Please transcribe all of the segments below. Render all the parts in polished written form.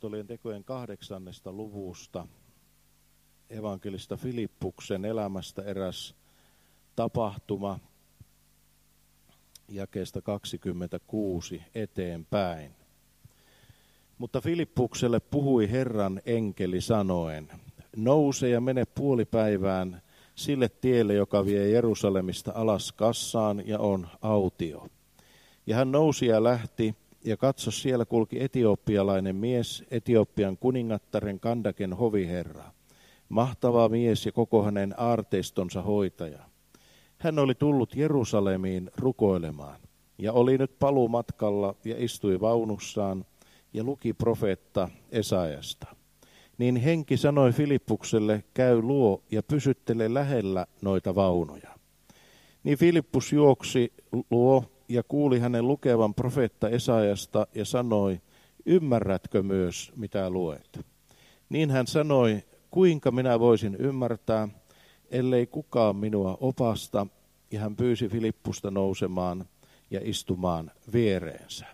apostolien tekojen 8. luvusta, evankelista Filippuksen elämästä eräs tapahtuma jakeesta 26 eteenpäin. Mutta Filippukselle puhui Herran enkeli sanoen, nouse ja mene puolipäivään sille tielle, joka vie Jerusalemista alas Kassaan ja on autio. Ja hän nousi ja lähti, ja katso, siellä kulki etiopialainen mies, Etiopian kuningattaren Kandaken hoviherra. Mahtava mies ja koko hänen aarteistonsa hoitaja. Hän oli tullut Jerusalemiin rukoilemaan, ja oli nyt paluumatkalla ja istui vaunussaan, ja luki profeetta Esaiasta. Niin henki sanoi Filippukselle, käy luo ja pysyttele lähellä noita vaunuja. Niin Filippus juoksi luo ja kuuli hänen lukevan profeetta Esaiasta ja sanoi, ymmärrätkö myös mitä luet? Niin hän sanoi, kuinka minä voisin ymmärtää, ellei kukaan minua opasta, ja hän pyysi Filippusta nousemaan ja istumaan viereensä.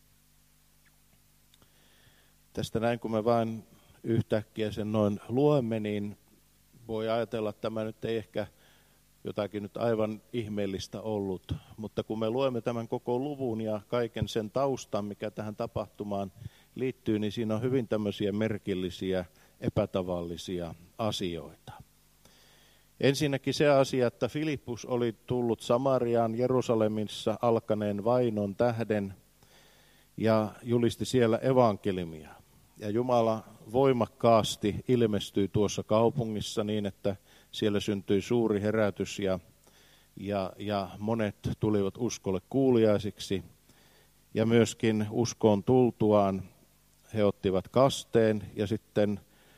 Tästä näin, kun me vain yhtäkkiä sen noin luemme, niin voi ajatella, että tämä nyt ei ehkä jotakin nyt aivan ihmeellistä ollut, mutta kun me luemme tämän koko luvun ja kaiken sen taustan, mikä tähän tapahtumaan liittyy, niin siinä on hyvin tämmöisiä merkillisiä, epätavallisia asioita. Ensinnäkin se asia, että Filippus oli tullut Samariaan Jerusalemissa alkaneen vainon tähden ja julisti siellä evankeliumia. Ja Jumala voimakkaasti ilmestyi tuossa kaupungissa niin, että siellä syntyi suuri herätys ja monet tulivat uskolle kuuliaisiksi. Ja myöskin uskoon tultuaan he ottivat kasteen ja sitten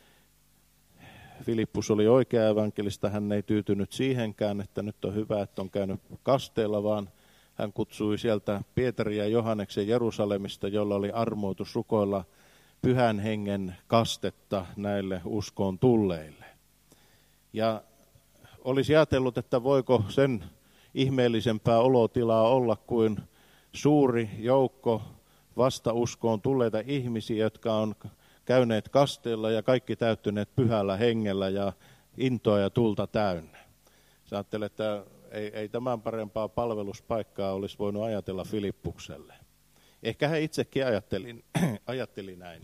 Filippus oli oikea evankelista, hän ei tyytynyt siihenkään, että nyt on hyvä, että on käynyt kasteella, vaan hän kutsui sieltä Pietarin ja Johanneksen Jerusalemista, jolla oli armoitus rukoilla Pyhän Hengen kastetta näille uskoon tulleille. Ja olisi ajatellut, että voiko sen ihmeellisempää olotilaa olla kuin suuri joukko vasta uskoon tulleita ihmisiä, jotka on käyneet kasteella ja kaikki täyttyneet Pyhällä Hengellä ja intoa ja tulta täynnä. Sä ajattelet, että ei tämän parempaa palveluspaikkaa olisi voinut ajatella Filippukselle. Ehkä hän itsekin ajatteli näin.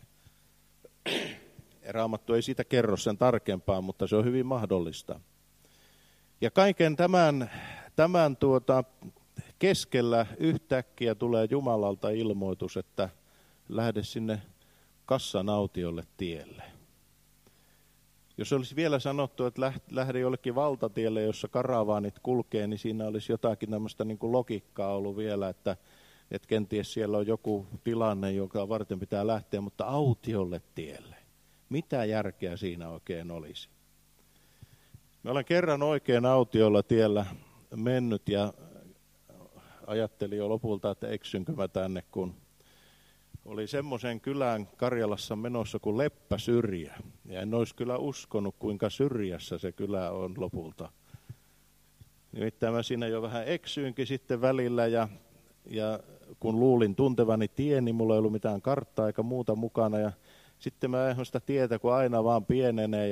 Raamattu ei siitä kerro sen tarkempaa, mutta se on hyvin mahdollista. Ja kaiken tämän keskellä yhtäkkiä tulee Jumalalta ilmoitus, että lähde sinne Kassan autiolle tielle. Jos olisi vielä sanottu, että lähde jollekin valtatielle, jossa karavaanit kulkee, niin siinä olisi jotakin tämmöistä niin kuin logiikkaa ollut vielä, että kenties siellä on joku tilanne, joka varten pitää lähteä, mutta autiolle tielle. Mitä järkeä siinä oikein olisi? Mä olen kerran oikein autiolla tiellä mennyt ja ajattelin jo lopulta, että eksynkö mä tänne, kun oli semmoisen kylän Karjalassa menossa kuin Leppäsyrjä. Ja en olisi kyllä uskonut, kuinka syrjässä se kylä on lopulta. Nimittäin mä siinä jo vähän eksyinkin sitten välillä ja kun luulin tuntevani tien, niin mulla ei ollut mitään karttaa eikä muuta mukana. Ja sitten mä en sitä tietä, kun aina vaan pienenee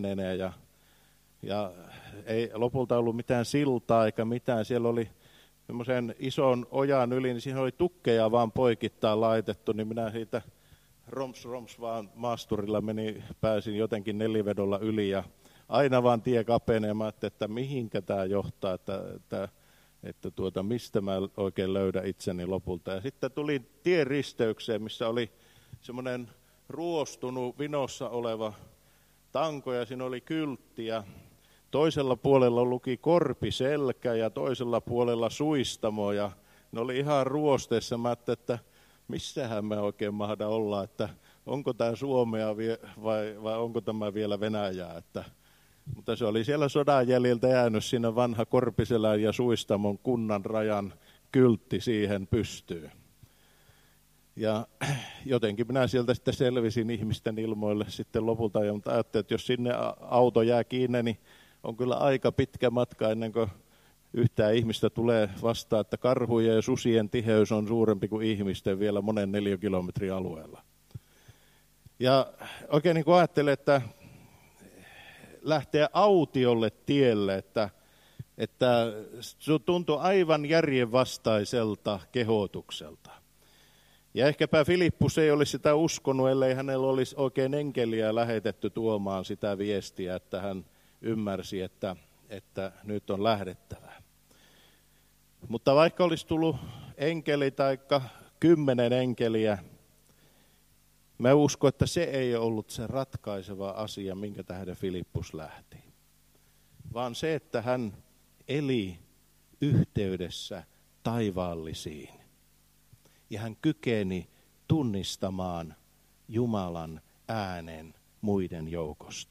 ja ei lopulta ollut mitään siltaa eikä mitään. Siellä oli semmoisen ison ojan yli, niin siinä oli tukkeja vaan poikittain laitettu, niin minä siitä roms vaan maasturilla pääsin jotenkin nelivedolla yli ja aina vaan tie kapenee. Mä ajattelin, että mihinkä tämä johtaa, että mistä mä oikein löydän itseni lopulta. Ja sitten tulin tien risteykseen, missä oli semmoinen ruostunut vinossa oleva tanko ja siinä oli kyltti ja toisella puolella luki Korpiselkä ja toisella puolella Suistamo ja ne oli ihan ruosteessa. Mä ajattelin, että missähän me oikein mahda olla, että onko tämä Suomea vai onko tämä vielä Venäjää. Mutta se oli siellä sodan jäljiltä jäänyt siinä vanha Korpiselän ja Suistamon kunnan rajan kyltti siihen pystyyn. Ja jotenkin minä sieltä sitten selvisin ihmisten ilmoille sitten lopulta, mutta ajattelin, että jos sinne auto jää kiinni, niin on kyllä aika pitkä matka ennen kuin yhtään ihmistä tulee vastaan, että karhujen ja susien tiheys on suurempi kuin ihmisten vielä monen 4 kilometrin alueella. Ja oikein niin kuin ajattelin, että lähtee autiolle tielle, että se tuntui aivan järjenvastaiselta kehotukselta. Ja ehkäpä Filippus ei olisi sitä uskonut, ellei hänellä olisi oikein enkeliä lähetetty tuomaan sitä viestiä, että hän ymmärsi, että nyt on lähdettävä. Mutta vaikka olisi tullut enkeli tai 10 enkeliä, mä uskon, että se ei ollut se ratkaiseva asia, minkä tähden Filippus lähti. Vaan se, että hän eli yhteydessä taivaallisiin. Ja hän kykeni tunnistamaan Jumalan äänen muiden joukosta.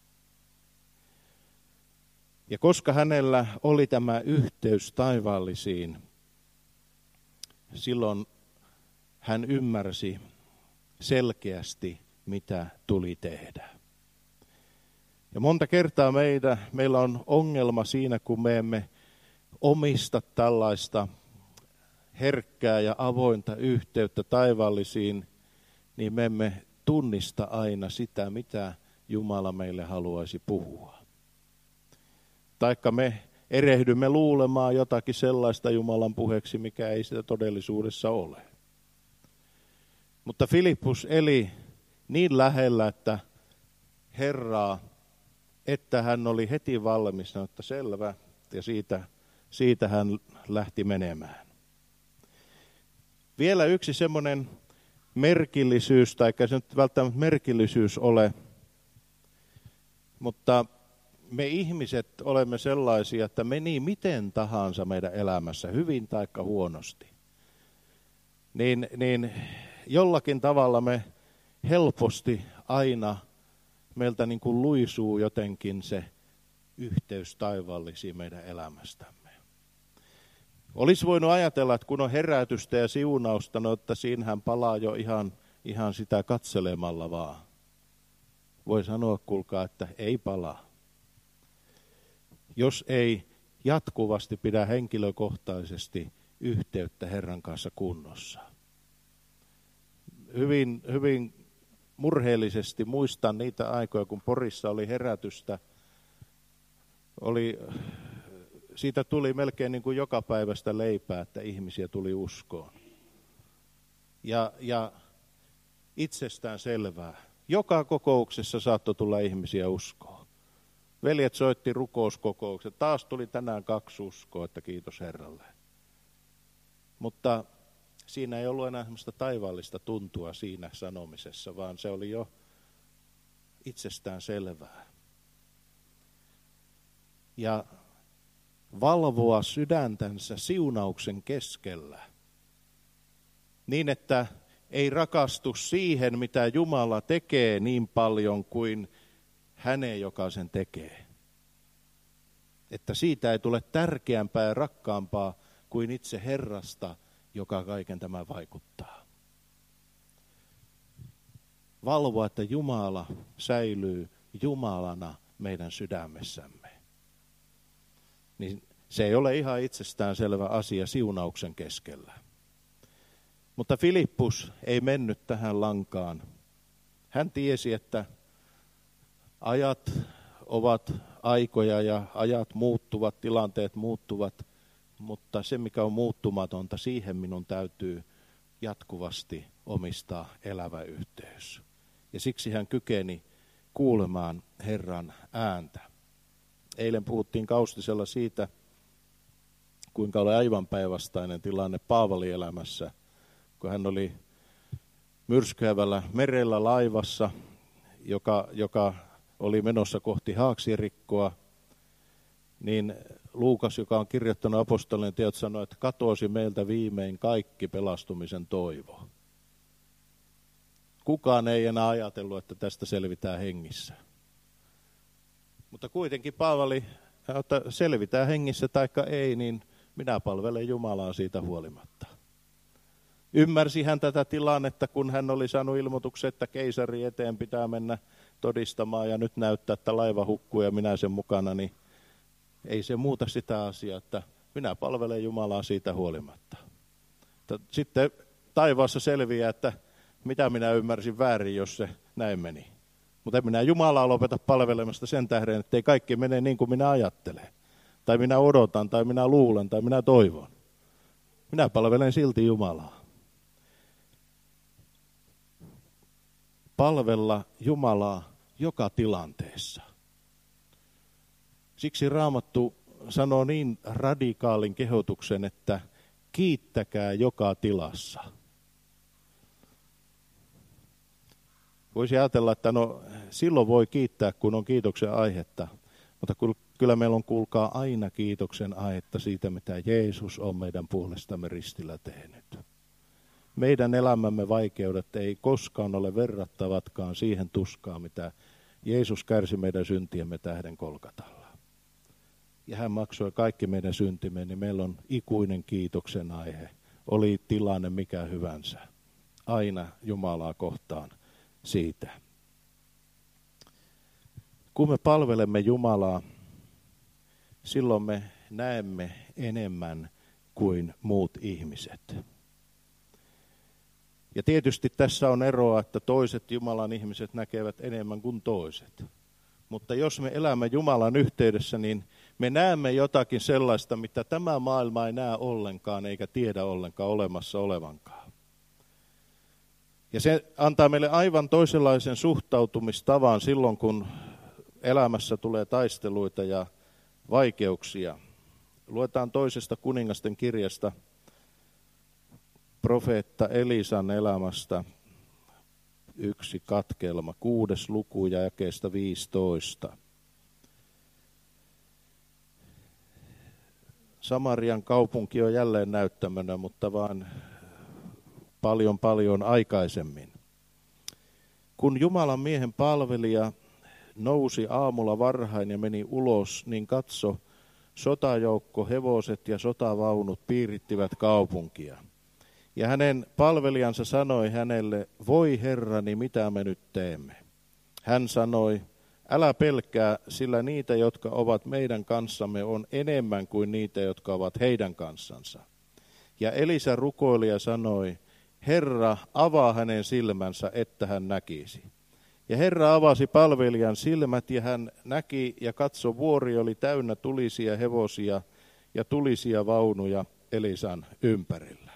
Ja koska hänellä oli tämä yhteys taivaallisiin, silloin hän ymmärsi selkeästi, mitä tuli tehdä. Ja monta kertaa meillä on ongelma siinä, kun me emme omista tällaista herkkää ja avointa yhteyttä taivaallisiin, niin me emme tunnista aina sitä, mitä Jumala meille haluaisi puhua. Taikka me erehdymme luulemaan jotakin sellaista Jumalan puheeksi, mikä ei sitä todellisuudessa ole. Mutta Filippus eli niin lähellä, että Herraa, että hän oli heti valmis, että selvä, ja siitä hän lähti menemään. Vielä yksi semmoinen merkillisyys, tai ei se nyt välttämättä merkillisyys ole, mutta me ihmiset olemme sellaisia, että meni miten tahansa meidän elämässä, hyvin tai huonosti. Niin jollakin tavalla me helposti aina meiltä niin kuin luisuu jotenkin se yhteys taivaallisiin meidän elämästämme. Olisi voinut ajatella, että kun on herätystä ja siunausta, no, että siinähän palaa jo ihan sitä katselemalla vaan. Voi sanoa, kuulkaa, että ei palaa. Jos ei jatkuvasti pidä henkilökohtaisesti yhteyttä Herran kanssa kunnossa. Hyvin murheellisesti muistan niitä aikoja, kun Porissa oli herätystä. Siitä tuli melkein niin kuin joka päivästä leipää, että ihmisiä tuli uskoon. Ja itsestään selvää. Joka kokouksessa saattoi tulla ihmisiä uskoon. Veljet soitti rukouskokoukset. Taas tuli tänään 2 uskoa, että kiitos Herralle. Mutta siinä ei ollut enää semmoista taivaallista tuntua siinä sanomisessa, vaan se oli jo itsestään selvää. Ja valvoa sydäntänsä siunauksen keskellä, niin että ei rakastu siihen, mitä Jumala tekee niin paljon kuin hänen, joka sen tekee. Että siitä ei tule tärkeämpää ja rakkaampaa kuin itse Herrasta, joka kaiken tämän vaikuttaa. Valvoa, että Jumala säilyy Jumalana meidän sydämessämme. Niin se ei ole ihan itsestäänselvä asia siunauksen keskellä. Mutta Filippus ei mennyt tähän lankaan. Hän tiesi, että ajat ovat aikoja ja ajat muuttuvat, tilanteet muuttuvat, mutta se mikä on muuttumatonta, siihen minun täytyy jatkuvasti omistaa elävä yhteys. Ja siksi hän kykeni kuulemaan Herran ääntä. Eilen puhuttiin Kaustisella siitä, kuinka oli aivan päinvastainen tilanne Paavalin elämässä, kun hän oli myrskyävällä merellä laivassa, joka oli menossa kohti Haaksirikkoa, niin Luukas, joka on kirjoittanut apostolien teot, sanoi, että katosi meiltä viimein kaikki pelastumisen toivo. Kukaan ei enää ajatellut, että tästä selvitään hengissä. Mutta kuitenkin Paavali, että selvitään hengissä taikka ei, niin minä palvelen Jumalaa siitä huolimatta. Ymmärsi hän tätä tilannetta, kun hän oli saanut ilmoituksen, että keisari eteen pitää mennä todistamaan ja nyt näyttää, että laiva hukkuu ja minä sen mukana, niin ei se muuta sitä asiaa, että minä palvelen Jumalaa siitä huolimatta. Sitten taivaassa selviää, että mitä minä ymmärsin väärin, jos se näin meni. Mutta en minä Jumalaa lopeta palvelemasta sen tähden, että ei kaikki mene niin kuin minä ajattelen. Tai minä odotan, tai minä luulen, tai minä toivon. Minä palvelen silti Jumalaa. Palvella Jumalaa joka tilanteessa. Siksi Raamattu sanoo niin radikaalin kehotuksen, että kiittäkää joka tilassa. Voisi ajatella, että no silloin voi kiittää, kun on kiitoksen aihetta. Mutta kyllä meillä on, kuulkaa, aina kiitoksen aihetta siitä, mitä Jeesus on meidän puolestamme ristillä tehnyt. Meidän elämämme vaikeudet ei koskaan ole verrattavatkaan siihen tuskaan, mitä Jeesus kärsi meidän syntiemme tähden Kolkatalla. Ja hän maksoi kaikki meidän syntimme, niin meillä on ikuinen kiitoksen aihe. Oli tilanne mikä hyvänsä. Aina Jumalaa kohtaan siitä. Kun me palvelemme Jumalaa, silloin me näemme enemmän kuin muut ihmiset. Ja tietysti tässä on eroa, että toiset Jumalan ihmiset näkevät enemmän kuin toiset. Mutta jos me elämme Jumalan yhteydessä, niin me näemme jotakin sellaista, mitä tämä maailma ei näe ollenkaan eikä tiedä ollenkaan olemassa olevankaan. Ja se antaa meille aivan toisenlaisen suhtautumistavan silloin, kun elämässä tulee taisteluita ja vaikeuksia. Luetaan toisesta kuningasten kirjasta profeetta Elisan elämästä yksi katkelma, 6. luku ja jakeesta 15. Samarian kaupunki on jälleen näyttämönä, mutta vaan paljon aikaisemmin. Kun Jumalan miehen palvelija nousi aamulla varhain ja meni ulos, niin katso, sotajoukko, hevoset ja sotavaunut piirittivät kaupunkia. Ja hänen palvelijansa sanoi hänelle, voi herrani, mitä me nyt teemme? Hän sanoi, älä pelkää, sillä niitä, jotka ovat meidän kanssamme, on enemmän kuin niitä, jotka ovat heidän kanssansa. Ja Elisa rukoili ja sanoi, Herra, avaa hänen silmänsä, että hän näkisi. Ja Herra avasi palvelijan silmät, ja hän näki, ja katso, vuori oli täynnä tulisia hevosia ja tulisia vaunuja Elisan ympärillä.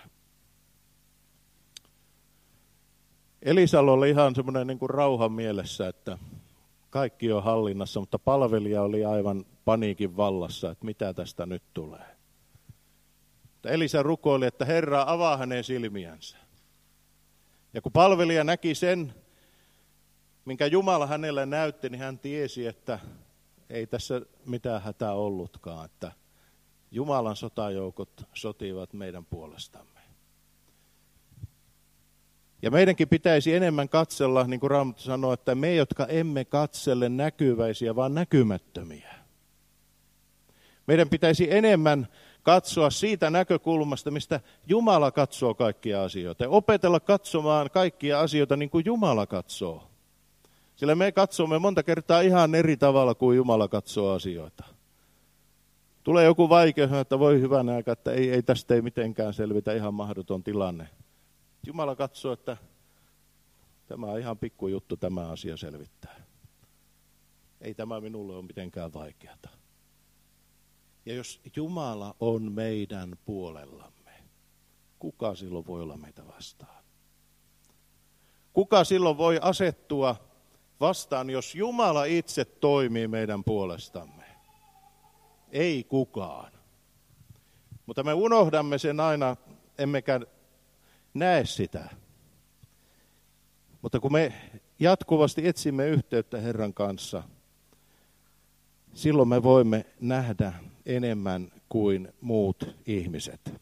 Elisalla oli ihan semmoinen niin kuin rauhan mielessä, että kaikki on hallinnassa, mutta palvelija oli aivan paniikin vallassa, että mitä tästä nyt tulee. Elisa rukoili, että Herra, avaa hänen silmiänsä. Ja kun palvelija näki sen, minkä Jumala hänelle näytti, niin hän tiesi, että ei tässä mitään hätää ollutkaan, että Jumalan sotajoukot sotivat meidän puolestamme. Ja meidänkin pitäisi enemmän katsella, niin kuin Raamattu sanoo, että me, jotka emme katsele näkyväisiä, vaan näkymättömiä. Meidän pitäisi enemmän katsoa siitä näkökulmasta, mistä Jumala katsoo kaikkia asioita. Ja opetella katsomaan kaikkia asioita niin kuin Jumala katsoo. Sillä me katsomme monta kertaa ihan eri tavalla kuin Jumala katsoo asioita. Tulee joku vaikeus, että voi hyvän aika, että ei tästä ei mitenkään selvitä, ihan mahdoton tilanne. Jumala katsoo, että tämä on ihan pikkujuttu, tämä asia selvittää. Ei tämä minulle ole mitenkään vaikeata. Ja jos Jumala on meidän puolellamme, kuka silloin voi olla meitä vastaan? Kuka silloin voi asettua vastaan, jos Jumala itse toimii meidän puolestamme? Ei kukaan. Mutta me unohdamme sen aina, emmekä näe sitä. Mutta kun me jatkuvasti etsimme yhteyttä Herran kanssa, silloin me voimme nähdä enemmän kuin muut ihmiset.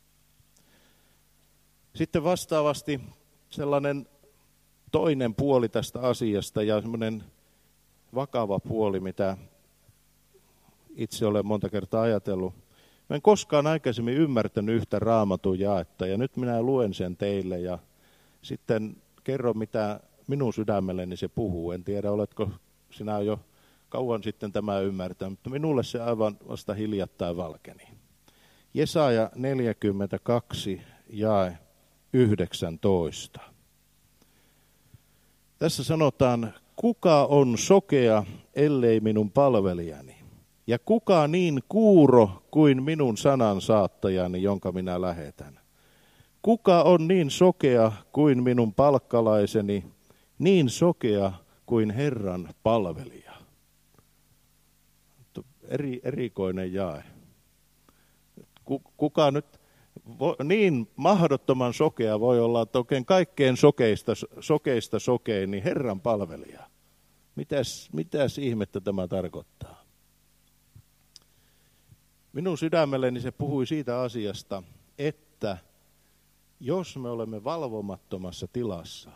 Sitten vastaavasti sellainen toinen puoli tästä asiasta ja semmoinen vakava puoli, mitä itse olen monta kertaa ajatellut. Mä en koskaan aikaisemmin ymmärtänyt yhtä Raamatun jaetta ja nyt minä luen sen teille ja sitten kerron mitä minun sydämelleni se puhuu. En tiedä, oletko sinä jo kauan sitten tämä ymmärtänyt, mutta minulle se aivan vasta hiljattain valkeni. Jesaja 42 jae 19. Tässä sanotaan, kuka on sokea, ellei minun palvelijani? Ja kuka niin kuuro kuin minun sanan saattajani, jonka minä lähetän? Kuka on niin sokea kuin minun palkkalaiseni, niin sokea kuin Herran palvelija? Erikoinen jae. Kuka nyt niin mahdottoman sokea voi olla, että oikein kaikkein sokeista sokein, niin Herran palvelija. Mitäs ihmettä tämä tarkoittaa? Minun sydämelleni se puhui siitä asiasta, että jos me olemme valvomattomassa tilassa,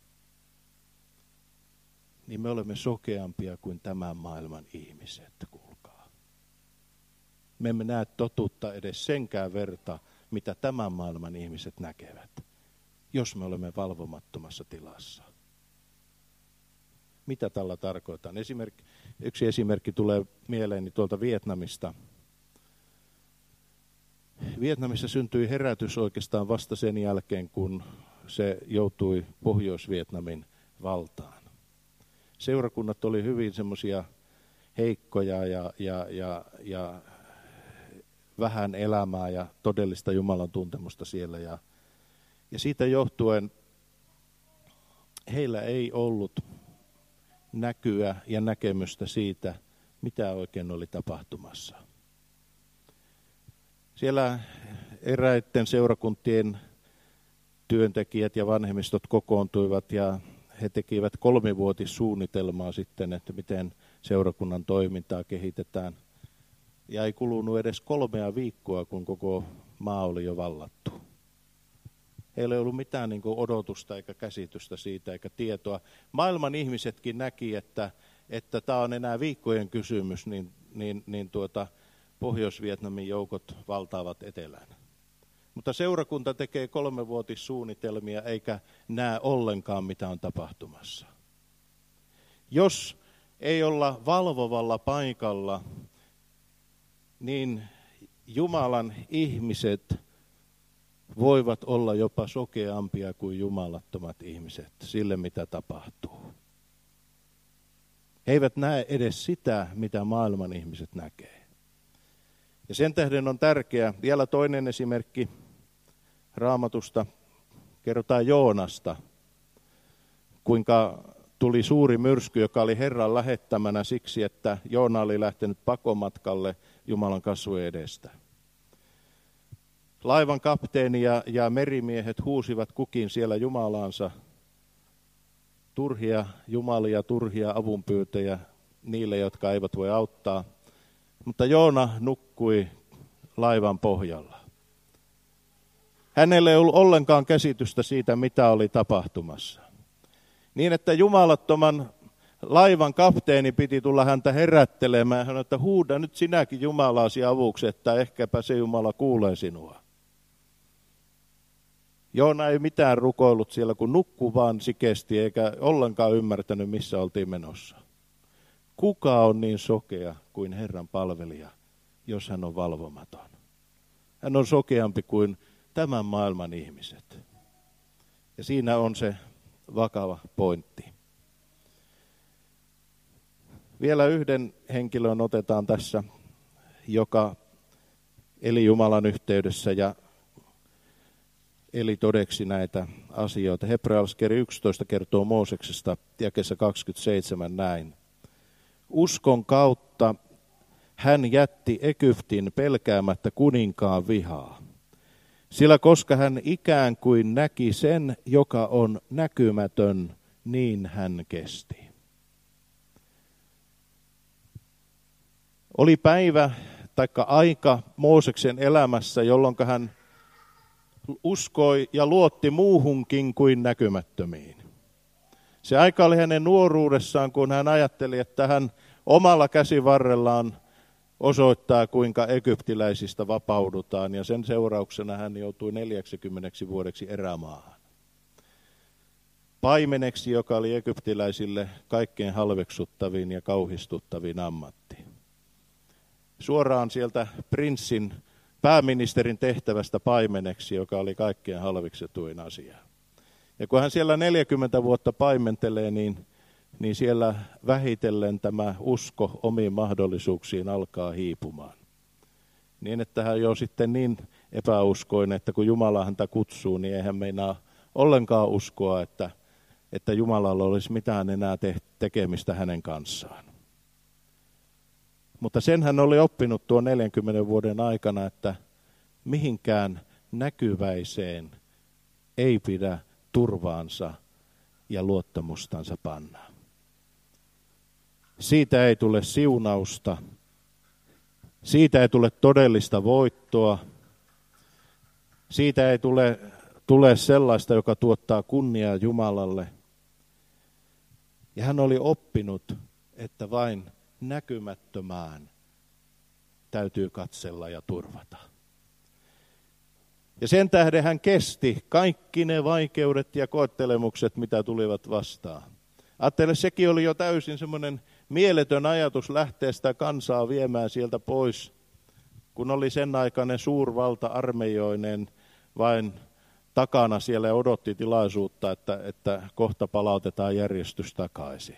niin me olemme sokeampia kuin tämän maailman ihmiset, kuulkaa. Me emme näe totuutta edes senkään verta, mitä tämän maailman ihmiset näkevät, jos me olemme valvomattomassa tilassa. Mitä tällä tarkoitan? Yksi esimerkki tulee mieleeni tuolta Vietnamista. Vietnamissa syntyi herätys oikeastaan vasta sen jälkeen, kun se joutui Pohjois-Vietnamin valtaan. Seurakunnat oli hyvin semmoisia heikkoja ja vähän elämää ja todellista Jumalan tuntemusta siellä. Ja siitä johtuen heillä ei ollut näkyä ja näkemystä siitä, mitä oikein oli tapahtumassa. Siellä eräiden seurakuntien työntekijät ja vanhemmistot kokoontuivat ja he tekivät 3-vuotissuunnitelmaa sitten, että miten seurakunnan toimintaa kehitetään. Ja ei kulunut edes 3 viikkoa, kun koko maa oli jo vallattu. Heillä ei ollut mitään odotusta eikä käsitystä siitä eikä tietoa. Maailman ihmisetkin näki, että tämä on enää viikkojen kysymys, niin Pohjois-Vietnamin joukot valtaavat etelään. Mutta seurakunta tekee 3-vuotissuunnitelmia eikä näe ollenkaan, mitä on tapahtumassa. Jos ei olla valvovalla paikalla, niin Jumalan ihmiset voivat olla jopa sokeampia kuin jumalattomat ihmiset sille, mitä tapahtuu. He eivät näe edes sitä, mitä maailman ihmiset näkee. Ja sen tähden on tärkeää, vielä toinen esimerkki Raamatusta, kerrotaan Joonasta, kuinka tuli suuri myrsky, joka oli Herran lähettämänä siksi, että Joona oli lähtenyt pakomatkalle Jumalan kasvojen edestä. Laivan kapteeni ja merimiehet huusivat kukin siellä Jumalaansa, turhia jumalia, turhia avunpyytäjä niille, jotka eivät voi auttaa. Mutta Joona nukkui laivan pohjalla. Hänellä ei ollut ollenkaan käsitystä siitä, mitä oli tapahtumassa. Niin, että jumalattoman laivan kapteeni piti tulla häntä herättelemään. Hän sanoi, että huuda nyt sinäkin Jumalaasi avuksi, että ehkäpä se Jumala kuulee sinua. Joona ei mitään rukoillut siellä, kun nukkui vaan sikesti, eikä ollenkaan ymmärtänyt, missä oltiin menossa. Kuka on niin sokea kuin Herran palvelija, jos hän on valvomaton? Hän on sokeampi kuin tämän maailman ihmiset. Ja siinä on se vakava pointti. Vielä yhden henkilön otetaan tässä, joka eli Jumalan yhteydessä ja eli todeksi näitä asioita. Hebrealaiskirja 11 kertoo Mooseksesta jakeessa 27 näin. Uskon kautta hän jätti Egyptin pelkäämättä kuninkaan vihaa. Sillä koska hän ikään kuin näki sen, joka on näkymätön, niin hän kesti. Oli päivä taikka aika Mooseksen elämässä, jolloin hän uskoi ja luotti muuhunkin kuin näkymättömiin. Se aika oli hänen nuoruudessaan, kun hän ajatteli, että hän omalla käsivarrellaan osoittaa, kuinka egyptiläisistä vapaudutaan, ja sen seurauksena hän joutui 40 vuodeksi erämaahan. Paimeneksi, joka oli egyptiläisille kaikkein halveksuttavin ja kauhistuttavin ammatti. Suoraan sieltä prinssin, pääministerin tehtävästä paimeneksi, joka oli kaikkein halveksetuin asia. Ja kun hän siellä 40 vuotta paimentelee, niin siellä vähitellen tämä usko omiin mahdollisuuksiin alkaa hiipumaan. Niin, että hän jo sitten niin epäuskoinen, että kun Jumala häntä kutsuu, niin eihän meinaa ollenkaan uskoa, että Jumalalla olisi mitään enää tekemistä hänen kanssaan. Mutta sen hän oli oppinut tuon 40 vuoden aikana, että mihinkään näkyväiseen ei pidä turvaansa ja luottamustansa panna. Siitä ei tule siunausta, siitä ei tule todellista voittoa, siitä ei tule sellaista, joka tuottaa kunniaa Jumalalle. Ja hän oli oppinut, että vain näkymättömään täytyy katsella ja turvata. Ja sen tähden hän kesti kaikki ne vaikeudet ja koettelemukset, mitä tulivat vastaan. Ajattele, sekin oli jo täysin semmoinen mieletön ajatus lähteä sitä kansaa viemään sieltä pois, kun oli sen aikainen suurvalta armeijoinen vain takana siellä odotti tilaisuutta, että kohta palautetaan järjestys takaisin.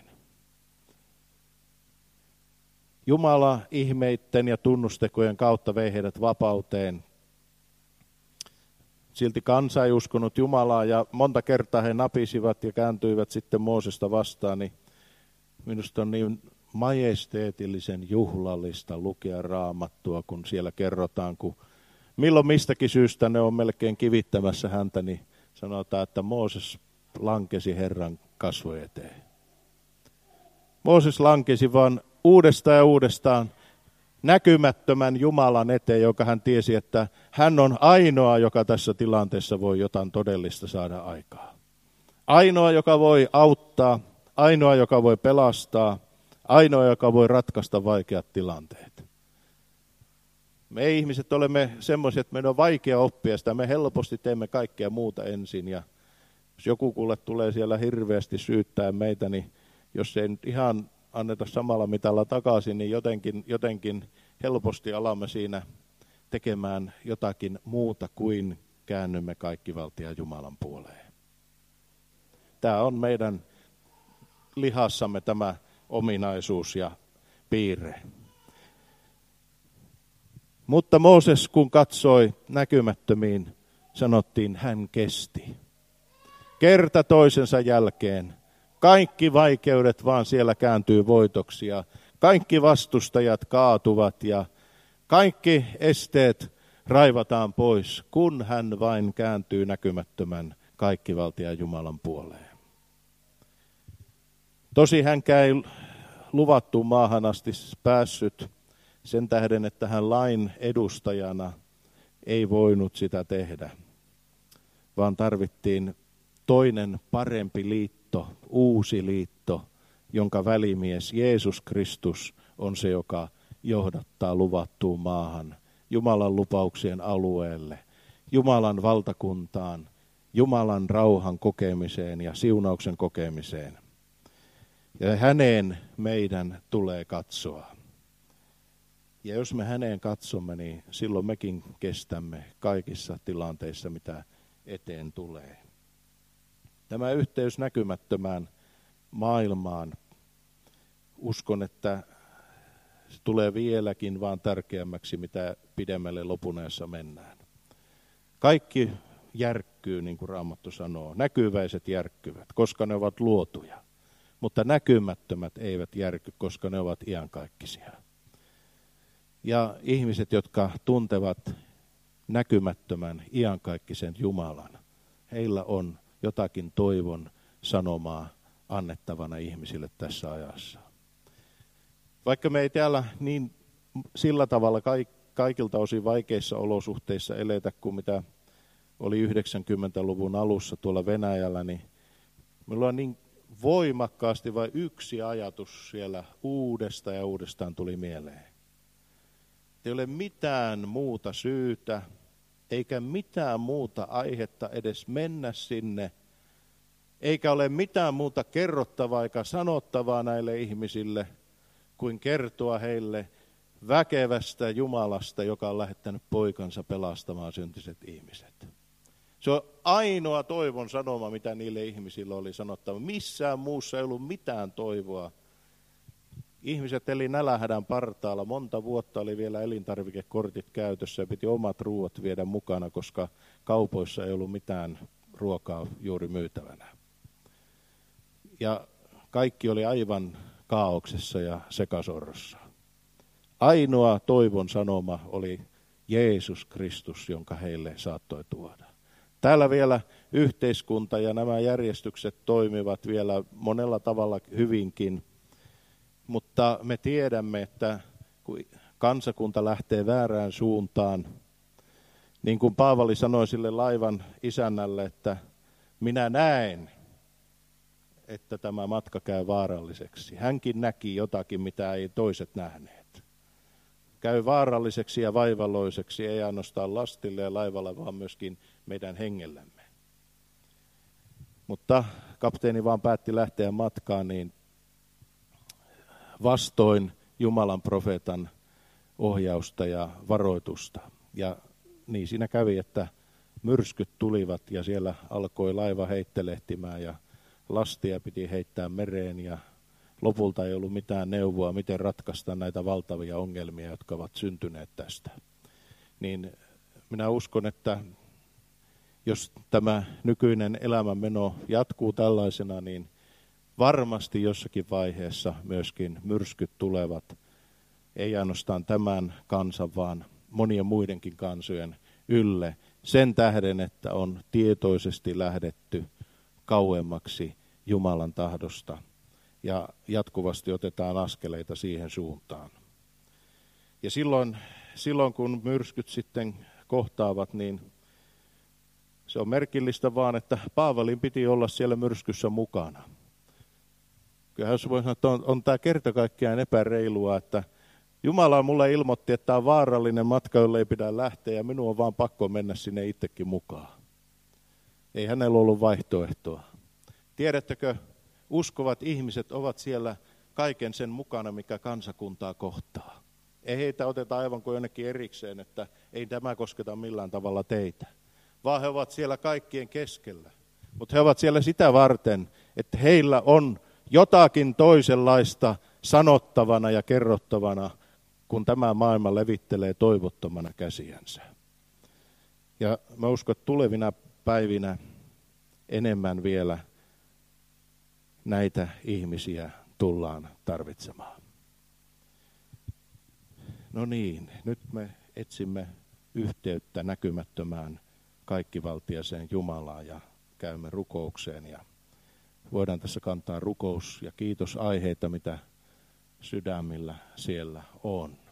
Jumala ihmeitten ja tunnustekojen kautta vei heidät vapauteen. Silti kansa ei uskonut Jumalaa ja monta kertaa he napisivat ja kääntyivät sitten Moosesta vastaan. Niin minusta on niin majesteetillisen juhlallista lukea Raamattua, kun siellä kerrotaan, kun milloin mistäkin syystä ne on melkein kivittämässä häntä, niin sanotaan, että Mooses lankesi Herran kasvojen eteen. Mooses lankesi vaan uudestaan ja uudestaan näkymättömän Jumalan eteen, joka hän tiesi, että hän on ainoa, joka tässä tilanteessa voi jotain todellista saada aikaa. Ainoa, joka voi auttaa, ainoa, joka voi pelastaa, ainoa, joka voi ratkaista vaikeat tilanteet. Me ihmiset olemme semmoisia, että meidän on vaikea oppia sitä. Me helposti teemme kaikkea muuta ensin ja jos joku kuule tulee siellä hirveästi syyttää meitä, niin jos ei nyt ihan anneta samalla mitalla takaisin, niin jotenkin helposti alamme siinä tekemään jotakin muuta kuin käännymme kaikkivaltiaan Jumalan puoleen. Tämä on meidän lihassamme tämä ominaisuus ja piirre. Mutta Mooses, kun katsoi näkymättömiin, sanottiin, hän kesti. Kerta toisensa jälkeen. Kaikki vaikeudet vaan siellä kääntyy voitoksi ja kaikki vastustajat kaatuvat ja kaikki esteet raivataan pois, kun hän vain kääntyy näkymättömän kaikkivaltiaan Jumalan puoleen. Tosi hänkään ei luvattuun maahan asti päässyt sen tähden, että hän lain edustajana ei voinut sitä tehdä, vaan tarvittiin toinen parempi liitto, uusi liitto, jonka välimies Jeesus Kristus on se, joka johdattaa luvattuun maahan, Jumalan lupauksien alueelle, Jumalan valtakuntaan, Jumalan rauhan kokemiseen ja siunauksen kokemiseen. Ja häneen meidän tulee katsoa. Ja jos me häneen katsomme, niin silloin mekin kestämme kaikissa tilanteissa, mitä eteen tulee. Tämä yhteys näkymättömään maailmaan, uskon, että se tulee vieläkin vaan tärkeämmäksi, mitä pidemmälle lopunajassa mennään. Kaikki järkkyy, niin kuin Raamattu sanoo. Näkyväiset järkkyvät, koska ne ovat luotuja. Mutta näkymättömät eivät järky, koska ne ovat iankaikkisia. Ja ihmiset, jotka tuntevat näkymättömän iankaikkisen Jumalan, heillä on jotakin toivon sanomaa annettavana ihmisille tässä ajassa. Vaikka me ei täällä niin sillä tavalla kaikilta osin vaikeissa olosuhteissa eletä kuin mitä oli 90-luvun alussa tuolla Venäjällä, niin meillä on niin voimakkaasti vain yksi ajatus siellä uudestaan ja uudestaan tuli mieleen. Ei ole mitään muuta syytä, eikä mitään muuta aihetta edes mennä sinne, eikä ole mitään muuta kerrottavaa eikä sanottavaa näille ihmisille, kuin kertoa heille väkevästä Jumalasta, joka on lähettänyt poikansa pelastamaan syntiset ihmiset. Se on ainoa toivon sanoma, mitä niille ihmisille oli sanottava. Missään muussa ei ollut mitään toivoa. Ihmiset eli nälänhädän partaalla. Monta vuotta oli vielä elintarvikekortit käytössä ja piti omat ruuat viedä mukana, koska kaupoissa ei ollut mitään ruokaa juuri myytävänä. Ja kaikki oli aivan kaauksessa ja sekasorrossa. Ainoa toivon sanoma oli Jeesus Kristus, jonka heille saattoi tuoda. Täällä vielä yhteiskunta ja nämä järjestykset toimivat vielä monella tavalla hyvinkin, mutta me tiedämme, että kun kansakunta lähtee väärään suuntaan, niin kuin Paavali sanoi sille laivan isännälle, että minä näen, että tämä matka käy vaaralliseksi. Hänkin näki jotakin, mitä ei toiset nähneet. Käy vaaralliseksi ja vaivalloiseksi, ei ainoastaan lastille ja laivalla, vaan myöskin meidän hengellämme. Mutta kapteeni vaan päätti lähteä matkaan, niin vastoin Jumalan profeetan ohjausta ja varoitusta. Ja niin siinä kävi, että myrskyt tulivat ja siellä alkoi laiva heittelehtimään ja lastia piti heittää mereen ja lopulta ei ollut mitään neuvoa, miten ratkaista näitä valtavia ongelmia, jotka ovat syntyneet tästä. Niin minä uskon, että jos tämä nykyinen elämänmeno jatkuu tällaisena, niin varmasti jossakin vaiheessa myöskin myrskyt tulevat, ei ainoastaan tämän kansan, vaan monien muidenkin kansojen ylle, sen tähden, että on tietoisesti lähdetty kauemmaksi Jumalan tahdosta ja jatkuvasti otetaan askeleita siihen suuntaan. Ja silloin kun myrskyt sitten kohtaavat, niin se on merkillistä vaan, että Paavalin piti olla siellä myrskyssä mukana. Kyllähän jos voi sanoa, että on tämä kerta kaikkiaan epäreilua, että Jumala mulle ilmoitti, että tämä on vaarallinen matka, jolle ei pidä lähteä ja minun on vaan pakko mennä sinne itsekin mukaan. Ei hänellä ollut vaihtoehtoa. Tiedättekö, uskovat ihmiset ovat siellä kaiken sen mukana, mikä kansakuntaa kohtaa. Ei heitä oteta aivan kuin jonnekin erikseen, että ei tämä kosketa millään tavalla teitä. Vaan he ovat siellä kaikkien keskellä. Mutta he ovat siellä sitä varten, että heillä on jotakin toisenlaista sanottavana ja kerrottavana, kun tämä maailma levittelee toivottomana käsiänsä. Ja mä uskon, että tulevina päivinä enemmän vielä näitä ihmisiä tullaan tarvitsemaan. No niin, nyt me etsimme yhteyttä näkymättömään kaikkivaltiaseen Jumalaan ja käymme rukoukseen. Ja voidaan tässä kantaa rukous- ja kiitosaiheita, mitä sydämillä siellä on.